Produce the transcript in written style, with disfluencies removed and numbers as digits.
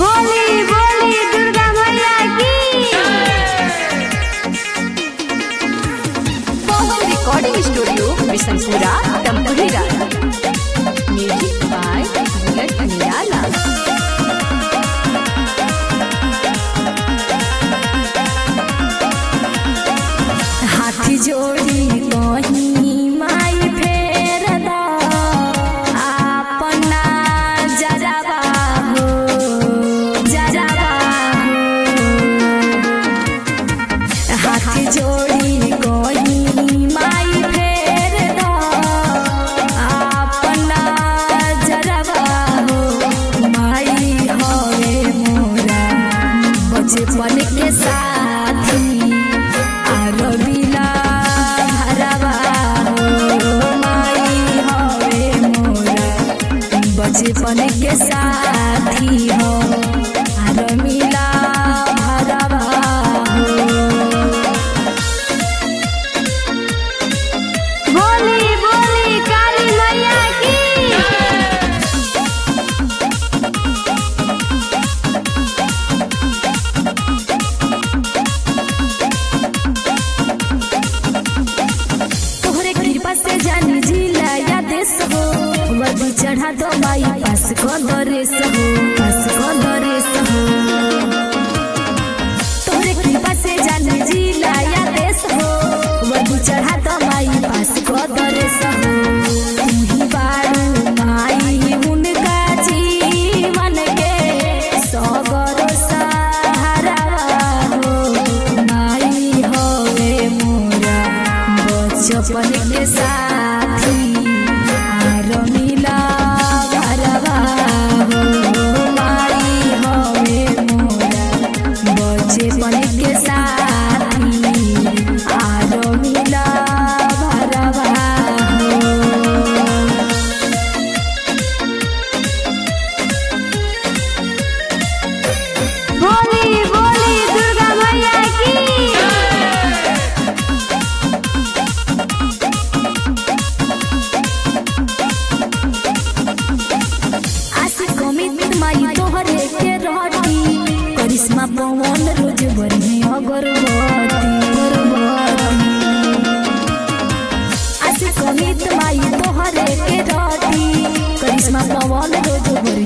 बोली बोली दुर्गा मैया की। Pawan recording studio Bishanpura Tamparera. Music by Bullet Nirala. हाथी जोड़ी कहीं माई फेर दा अपना जरावा हो जरावा हो। हाथी जोड़ी कहीं माई फेर दा अपना जरावा हो। माई होवे मोरा बचपन के साथी बचपन के साथी हो आर मिला भरवा हो। बोली बोली काली मैया की। तोहरे कृपा से जानी जिला या देश हो वर्दी चढ़ा दो माई पास को दरेस हो पास को दरेस हो। तोहरे कृपा से जानी जिला या देश हो वर्दी चढ़ा दो माई पास को दरेस हो। तुही बारू माई उनका जीवन के सगरो सहारा हो। माई होवे मोरा बचपन के साथी आर मिला भरवा हो। माई होवे मोरा बचपन के साथी आर मिला भरवा हो। बोली बोली दुर्गा मैया की। आशिक अमित माई तोहरे के रहती करिश्मा पवन रोज बरहे अगरबत्ती आशिक अमित माई तोहरे के रहती करिश्मा पवन रोज बरहे